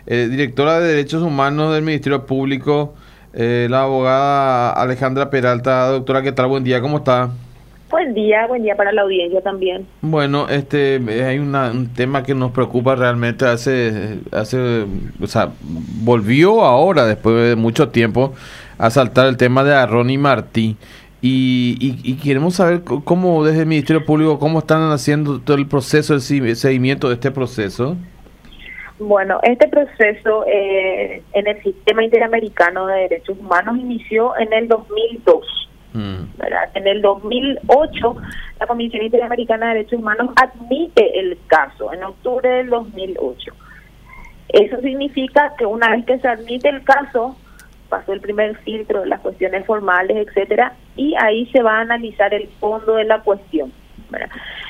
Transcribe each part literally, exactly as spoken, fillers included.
eh, directora de Derechos Humanos del Ministerio Público, eh, la abogada Alejandra Peralta. Doctora, ¿qué tal? Buen día, ¿cómo está? Buen día, buen día para la audiencia también. Bueno, este, eh, hay una- un tema que nos preocupa realmente hace, hace, o sea, volvió ahora, después de mucho tiempo, a saltar el tema de Arron y Martí. Y, y, y queremos saber c- cómo desde el Ministerio Público, cómo están haciendo todo el proceso, el si- seguimiento de este proceso. Bueno, este proceso eh, en el Sistema Interamericano de Derechos Humanos inició en el dos mil dos. Mm. ¿Verdad? En el dos mil ocho, la Comisión Interamericana de Derechos Humanos admite el caso, en octubre del dos mil ocho. Eso significa que una vez que se admite el caso, pasó el primer filtro de las cuestiones formales, etcétera, y ahí se va a analizar el fondo de la cuestión, ¿verdad?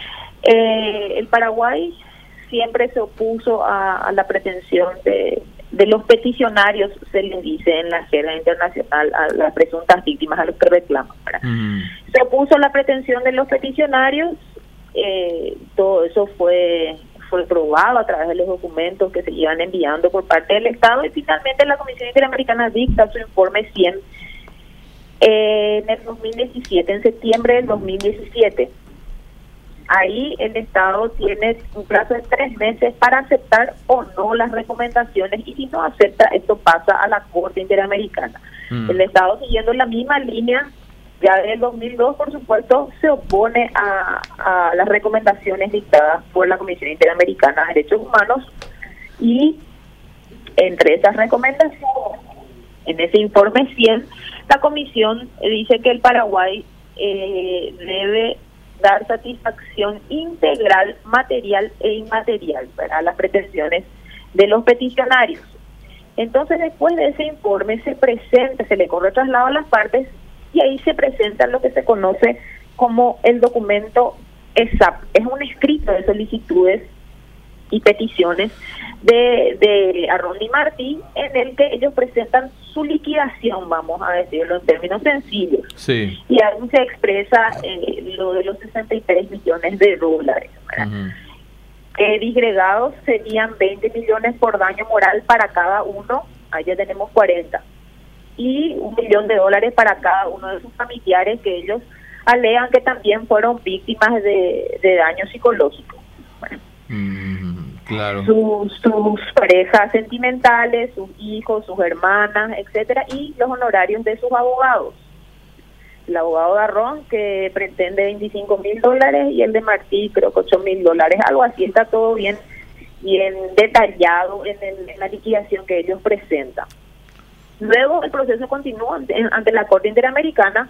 Eh, el Paraguay siempre se opuso a, a la pretensión de, de los peticionarios, se les dice en la jerga internacional, a las presuntas víctimas, a los que reclaman, ¿verdad? Mm. Se opuso a la pretensión de los peticionarios, eh, todo eso fue fue probado a través de los documentos que se iban enviando por parte del Estado, y finalmente la Comisión Interamericana dicta su informe cien eh, en el dos mil diecisiete, en septiembre del dos mil diecisiete. Ahí el Estado tiene un plazo de tres meses para aceptar o no las recomendaciones, y si no acepta, esto pasa a la Corte Interamericana. Mm. El Estado, siguiendo la misma línea, ya desde el dos mil dos, por supuesto, se opone a, a las recomendaciones dictadas por la Comisión Interamericana de Derechos Humanos, y entre esas recomendaciones, en ese informe cien, la Comisión dice que el Paraguay eh, debe dar satisfacción integral, material e inmaterial para las pretensiones de los peticionarios. Entonces, después de ese informe se presenta, se le corre traslado a las partes, y ahí se presenta lo que se conoce como el documento E S A P. Es un escrito de solicitudes y peticiones de, de Arron y Martí, en el que ellos presentan su liquidación, vamos a decirlo en términos sencillos. Sí. Y ahí se expresa eh, lo de los sesenta y tres millones de dólares, ¿verdad? Ujú. Que disgregados serían veinte millones por daño moral para cada uno, ahí ya tenemos cuarenta, y un millón de dólares para cada uno de sus familiares, que ellos alegan que también fueron víctimas de, de daño psicológico. Bueno, Mm, claro. sus, sus parejas sentimentales, sus hijos, sus hermanas, etcétera, y los honorarios de sus abogados. El abogado de Arron, que pretende veinticinco mil dólares, y el de Martí creo que ocho mil dólares, algo así. Está todo bien, bien detallado en, el, en la liquidación que ellos presentan. Luego el proceso continúa ante, ante la Corte Interamericana,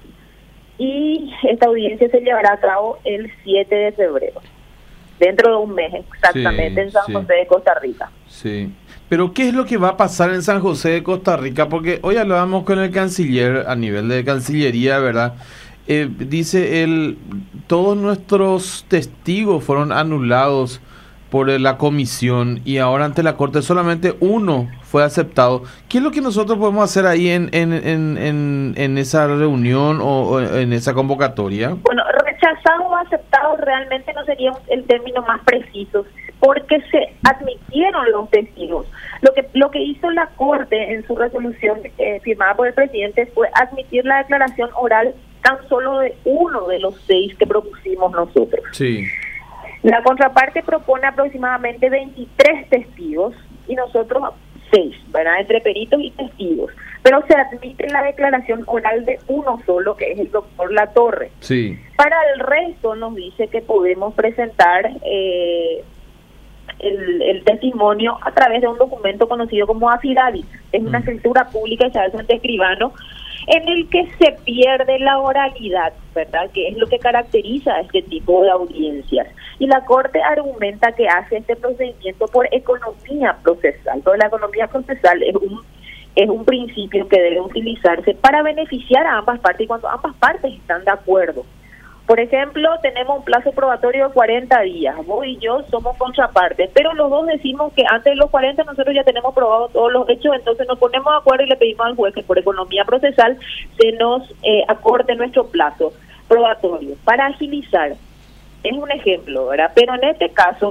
y esta audiencia se llevará a cabo el siete de febrero, dentro de un mes exactamente, Sí, en San sí. José de Costa Rica. Sí, pero ¿qué es lo que va a pasar en San José de Costa Rica? Porque hoy hablábamos con el canciller a nivel de Cancillería, ¿verdad? Eh, dice él, todos nuestros testigos fueron anulados por eh, la comisión, y ahora ante la Corte solamente uno fue aceptado. ¿Qué es lo que nosotros podemos hacer ahí en, en, en, en, en esa reunión o, o en esa convocatoria? Bueno, rechazado o aceptado realmente no sería el término más preciso, porque se admitieron los testigos. Lo que lo que hizo la Corte en su resolución eh, firmada por el presidente fue admitir la declaración oral tan solo de uno de los seis que propusimos nosotros. Sí. La contraparte propone aproximadamente veintitrés testigos y nosotros seis, ¿verdad? Entre peritos y testigos. Pero se admite la declaración oral de uno solo, que es el doctor Latorre. Sí. Para el resto nos dice que podemos presentar eh, el, el testimonio a través de un documento conocido como affidavit. Es una Mm. escritura pública hecha ante escribano, en el que se pierde la oralidad, ¿verdad? Que es lo que caracteriza a este tipo de audiencias. Y la Corte argumenta que hace este procedimiento por economía procesal. Toda la economía procesal es un es un principio que debe utilizarse para beneficiar a ambas partes, y cuando ambas partes están de acuerdo. Por ejemplo, tenemos un plazo probatorio de cuarenta días, vos y yo somos contrapartes, pero los dos decimos que antes de los cuarenta nosotros ya tenemos probado todos los hechos, entonces nos ponemos de acuerdo y le pedimos al juez que por economía procesal se nos eh, acorte nuestro plazo probatorio para agilizar. Es un ejemplo, ¿verdad? Pero en este caso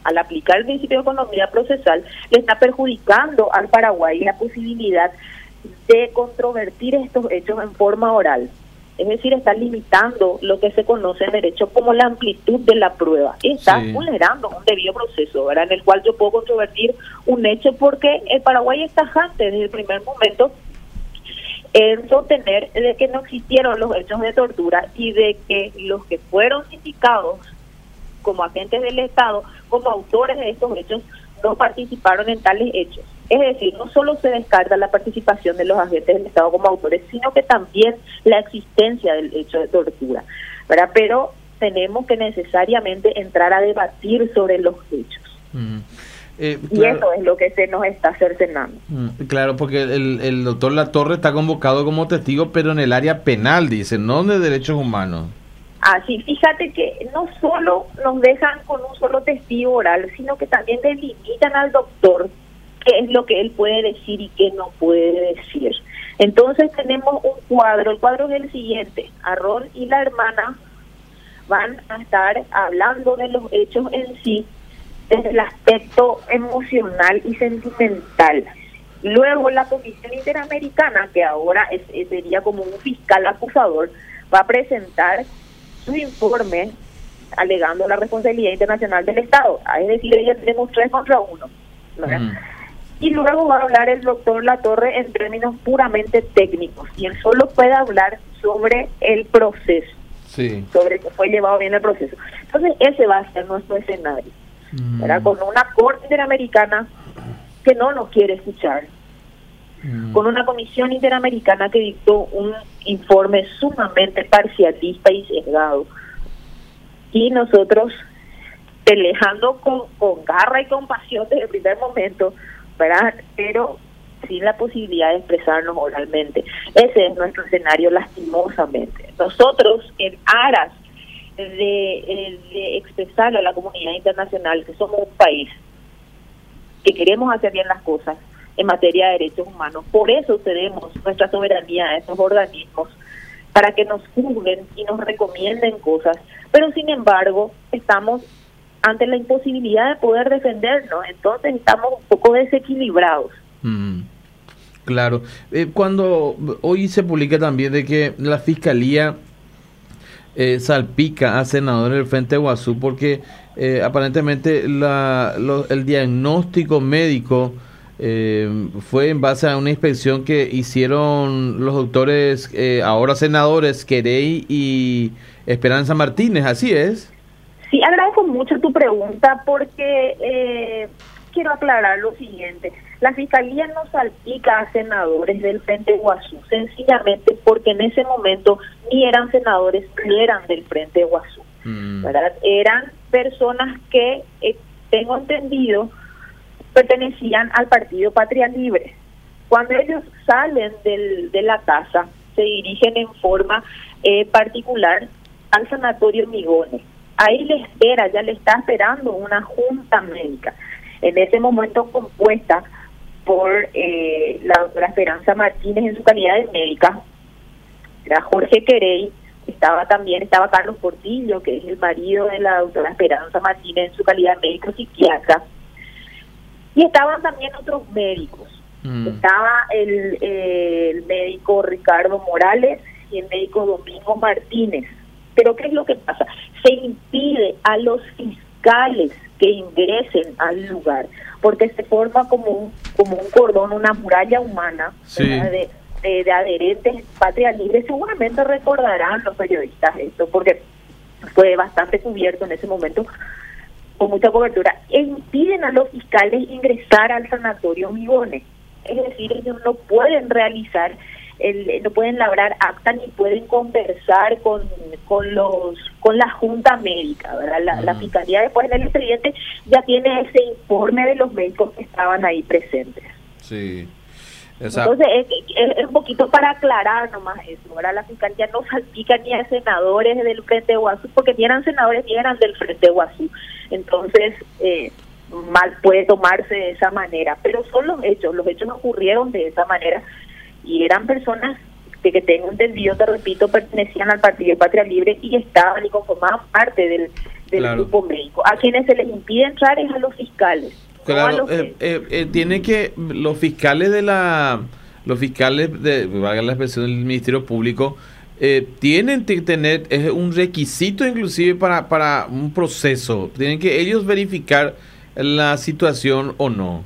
al aplicar el principio de economía procesal, le está perjudicando al Paraguay la posibilidad de controvertir estos hechos en forma oral. Es decir, está limitando lo que se conoce en derecho como la amplitud de la prueba. Está sí. vulnerando un debido proceso, ¿verdad?, en el cual yo puedo controvertir un hecho, porque el Paraguay es tajante desde el primer momento en sostener de que no existieron los hechos de tortura y de que los que fueron indicados como agentes del Estado, como autores de estos hechos, no participaron en tales hechos. Es decir, no solo se descarta la participación de los agentes del Estado como autores, sino que también la existencia del hecho de tortura, ¿verdad? Pero tenemos que necesariamente entrar a debatir sobre los hechos. Mm. Eh, claro. Y eso es lo que se nos está cercenando. Mm, claro, porque el, el doctor Latorre está convocado como testigo, pero en el área penal, dice, no de derechos humanos. Ah, sí, fíjate que no solo nos dejan con un solo testigo oral, sino que también delimitan al doctor qué es lo que él puede decir y qué no puede decir. Entonces tenemos un cuadro, el cuadro es el siguiente: Arrón y la hermana van a estar hablando de los hechos en sí desde el aspecto emocional y sentimental. Luego la Comisión Interamericana, que ahora es, sería como un fiscal acusador, va a presentar su informe alegando la responsabilidad internacional del Estado. Es decir, ella tenemos tres contra uno, ¿verdad? Mm. Y luego va a hablar el doctor Latorre en términos puramente técnicos, y él solo puede hablar sobre el proceso, sí. sobre que fue llevado bien el proceso. Entonces ese va a ser nuestro escenario, mm. ¿verdad? Con una Corte Interamericana que no nos quiere escuchar, mm. con una Comisión Interamericana que dictó un informe sumamente parcialista y sesgado, y nosotros peleando con, con garra y con pasión desde el primer momento, ¿verdad?, pero sin la posibilidad de expresarnos oralmente. Ese es nuestro escenario, lastimosamente. Nosotros, en aras de, de expresarle a la comunidad internacional que somos un país que queremos hacer bien las cosas en materia de derechos humanos, por eso cedemos nuestra soberanía a esos organismos para que nos juzguen y nos recomienden cosas, pero sin embargo estamos ante la imposibilidad de poder defendernos, entonces estamos un poco desequilibrados. Mm, claro. Eh, cuando hoy se publica también de que la Fiscalía eh, salpica a senadores del Frente Guazú porque eh, aparentemente la, lo, el diagnóstico médico eh, fue en base a una inspección que hicieron los doctores, eh, ahora senadores, Querey y Esperanza Martínez, ¿así es? Sí, agradezco mucho tu pregunta porque eh, quiero aclarar lo siguiente. La Fiscalía no salpica a senadores del Frente Guazú, sencillamente porque en ese momento ni eran senadores ni eran del Frente Guazú, mm. ¿verdad? Eran personas que, eh, tengo entendido, pertenecían al Partido Patria Libre. Cuando ellos salen del, de la casa, se dirigen en forma eh, particular al Sanatorio Migones. Ahí le espera, ya le está esperando una junta médica, en ese momento compuesta por eh, la doctora Esperanza Martínez en su calidad de médica, era Jorge Querey, estaba también, estaba Carlos Portillo, que es el marido de la doctora Esperanza Martínez en su calidad de médico psiquiatra, y estaban también otros médicos, mm. estaba el, eh, el médico Ricardo Morales y el médico Domingo Martínez. Pero ¿qué es lo que pasa? Se impide a los fiscales que ingresen al lugar, porque se forma como un como un cordón, una muralla humana, sí. de, de, de adherentes Patria Libre. Seguramente recordarán los periodistas esto, porque fue bastante cubierto en ese momento, con mucha cobertura, e impiden a los fiscales ingresar al Sanatorio Migones. Es decir, ellos no pueden realizar El, no pueden labrar acta ni pueden conversar con con los con la junta médica, ¿verdad? La, uh-huh. la fiscalía después en el expediente ya tiene ese informe de los médicos que estaban ahí presentes. Sí. Esa... Entonces es, es, es un poquito para aclarar nomás eso, ¿verdad? La fiscalía no salpica ni a senadores del Frente Guazú, porque ni eran senadores ni eran del Frente Guazú. Entonces eh, mal puede tomarse de esa manera, pero son los hechos, los hechos ocurrieron de esa manera. Y eran personas de que tengo entendido, te repito, pertenecían al Partido Patria Libre y estaban y conformaban parte del del Claro. grupo médico. A quienes se les impide entrar es a los fiscales. No a Claro, los eh, eh, eh, tiene que los fiscales de la, los fiscales de, valga la expresión, del Ministerio Público, eh, tienen que tener, es un requisito inclusive para, para un proceso, tienen que ellos verificar la situación o no.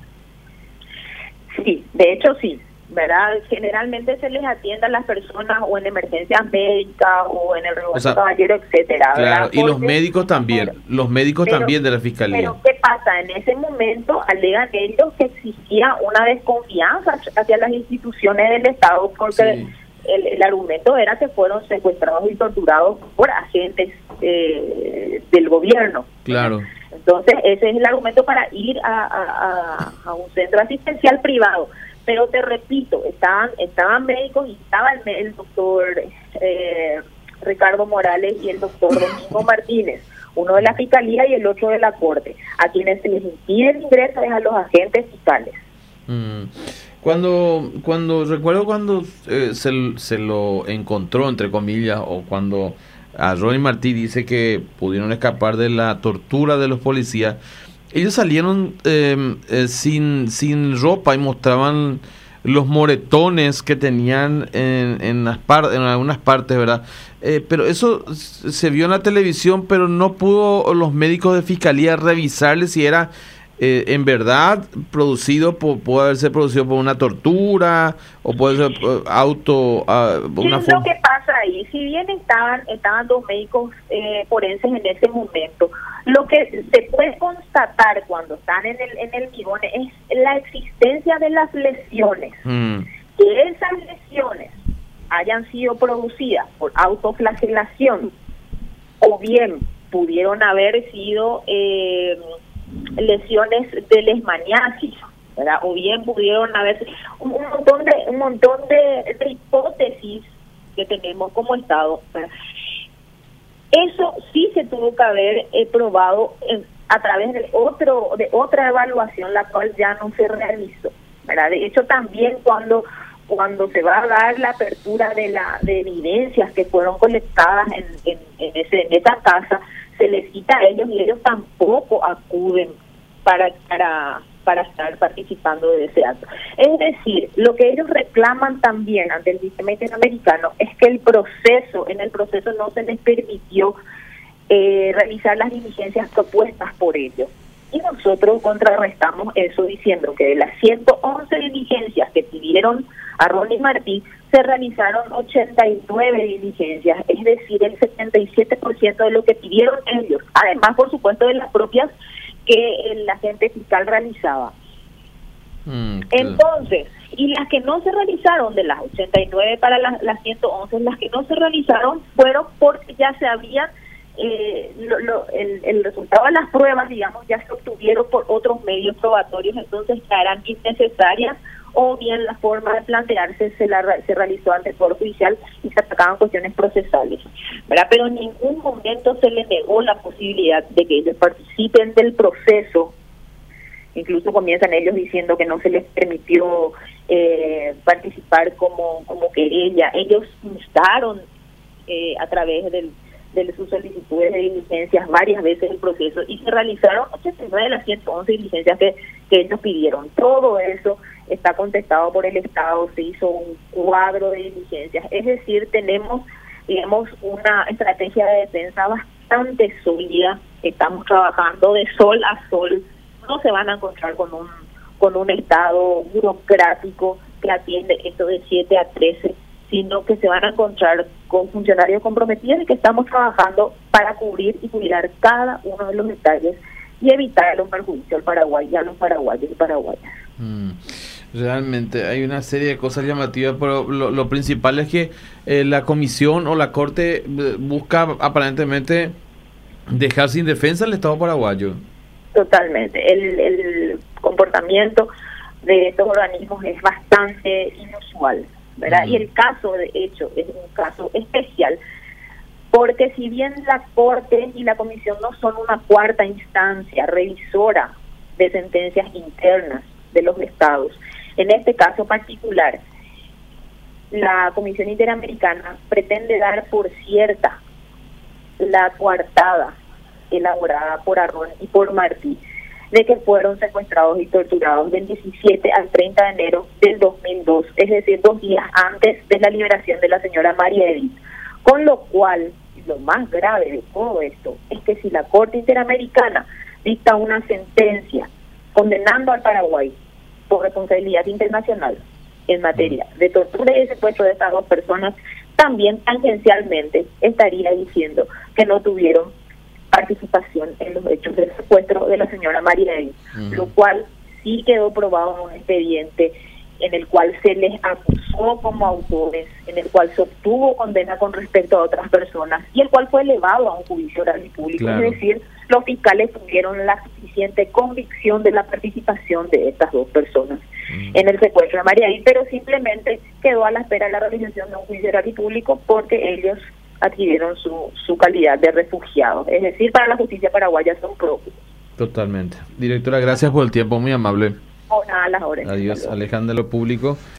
Sí, de hecho sí, ¿verdad? Generalmente se les atiende a las personas o en emergencias médicas o en el Roberto O sea, Caballero, etcétera, Claro, ¿verdad? y los Porque- médicos también, pero- los médicos pero- también de la fiscalía. Pero ¿qué pasa? En ese momento alegan ellos que existía una desconfianza hacia las instituciones del Estado porque Sí. el, el argumento era que fueron secuestrados y torturados por agentes eh, del gobierno. Claro. Entonces ese es el argumento para ir a, a, a, a un centro asistencial privado. Pero te repito, estaban estaban médicos y estaba el, el doctor eh, Ricardo Morales y el doctor Domingo Martínez, uno de la Fiscalía y el otro de la Corte. A quienes se les impide el ingreso es a los agentes fiscales. Mm. Cuando, cuando recuerdo cuando eh, se, se lo encontró, entre comillas, o cuando a Ronnie Martí dice que pudieron escapar de la tortura de los policías, ellos salieron eh, eh, sin, sin ropa y mostraban los moretones que tenían en, en, las par en algunas partes, ¿verdad? Eh, pero eso se vio en la televisión, pero no pudo los médicos de fiscalía revisarles si era eh, en verdad producido, por, puede haberse producido por una tortura o puede ser eh, auto... Uh, ¿Qué una es lo que pasa ahí? Si bien estaban estaban dos médicos eh, forenses en ese momento, lo que se puede constatar cuando están en el en el Migón es la existencia de las lesiones. Mm. Que esas lesiones hayan sido producidas por autoflagelación o bien pudieron haber sido eh, lesiones de leishmaniasis, ¿verdad? O bien pudieron haber un, un montón de un montón de, de hipótesis que tenemos como Estado, ¿verdad? Eso sí se tuvo que haber eh, probado en, a través de otro de otra evaluación, la cual ya no se realizó, ¿verdad? De hecho, también cuando cuando se va a dar la apertura de la de evidencias que fueron colectadas en, en, en, ese, en esa casa, se les cita a ellos y ellos tampoco acuden para para para estar participando de ese acto. Es decir, lo que ellos reclaman también ante el sistema interamericano es que el proceso, en el proceso no se les permitió eh, realizar las diligencias propuestas por ellos. Y nosotros contrarrestamos eso diciendo que de las ciento once diligencias que pidieron a Ronnie Martí, se realizaron ochenta y nueve diligencias, es decir, el setenta y siete por ciento de lo que pidieron ellos. Además, por supuesto, de las propias que el agente fiscal realizaba. Mm, claro. Entonces, y las que no se realizaron, de las ochenta y nueve para las, las ciento once, las que no se realizaron fueron porque ya se habían, eh, lo, lo, el, el resultado de las pruebas, digamos, ya se obtuvieron por otros medios probatorios, entonces ya eran innecesarias, o bien la forma de plantearse se la se realizó ante el Poder Judicial y se atacaban cuestiones procesales, ¿verdad? Pero en ningún momento se les negó la posibilidad de que ellos participen del proceso. Incluso comienzan ellos diciendo que no se les permitió eh, participar como como querella. Ellos instaron eh, a través del, de sus solicitudes de diligencias varias veces el proceso y se realizaron ochenta y nueve de las ciento once diligencias que, que ellos pidieron. Todo eso está contestado por el Estado, se hizo un cuadro de diligencias. Es decir, tenemos, digamos, una estrategia de defensa bastante sólida. Estamos trabajando de sol a sol. No se van a encontrar con un con un Estado burocrático que atiende esto de siete a trece, sino que se van a encontrar con funcionarios comprometidos y que estamos trabajando para cubrir y cuidar cada uno de los detalles y evitar los perjuicios al Paraguay y a los paraguayos y paraguayas. Mm. Realmente hay una serie de cosas llamativas, pero lo, lo principal es que eh, la comisión o la corte eh, busca aparentemente dejar sin defensa al Estado paraguayo. Totalmente. El, el comportamiento de estos organismos es bastante inusual, ¿verdad? Mm. Y el caso, de hecho, es un caso especial, porque si bien la Corte y la Comisión no son una cuarta instancia revisora de sentencias internas de los estados, en este caso particular, la Comisión Interamericana pretende dar por cierta la coartada elaborada por Arrón y por Martí, de que fueron secuestrados y torturados del diecisiete al treinta de enero del dos mil dos, es decir, dos días antes de la liberación de la señora María Edith. Con lo cual, lo más grave de todo esto es que si la Corte Interamericana dicta una sentencia condenando al Paraguay por responsabilidad internacional en materia de tortura y de secuestro de estas dos personas, también tangencialmente estaría diciendo que no tuvieron participación en los hechos del secuestro de la señora María Edith, uh-huh. Lo cual sí quedó probado en un expediente en el cual se les acusó como autores, en el cual se obtuvo condena con respecto a otras personas y el cual fue elevado a un juicio oral y público. Claro. Es decir, los fiscales tuvieron la suficiente convicción de la participación de estas dos personas mm. en el secuestro de María Edith, pero simplemente quedó a la espera de la realización de un juicio oral y público porque ellos adquirieron su, su calidad de refugiados. Es decir, para la justicia paraguaya son propios. Totalmente. Directora, gracias por el tiempo, muy amable. Oh, nada, a las horas. Adiós, Alejandra, lo público.